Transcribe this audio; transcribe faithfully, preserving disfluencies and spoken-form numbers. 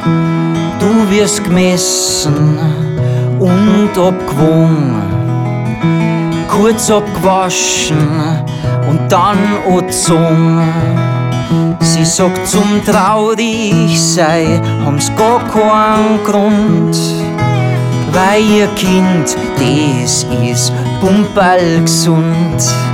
Du wirst gemessen und abgewogen, kurz abgewaschen und dann angezogen. Sie sagt zum traurig sei, haben's gar keinen Grund, weil ihr Kind, das ist pumperl gesund.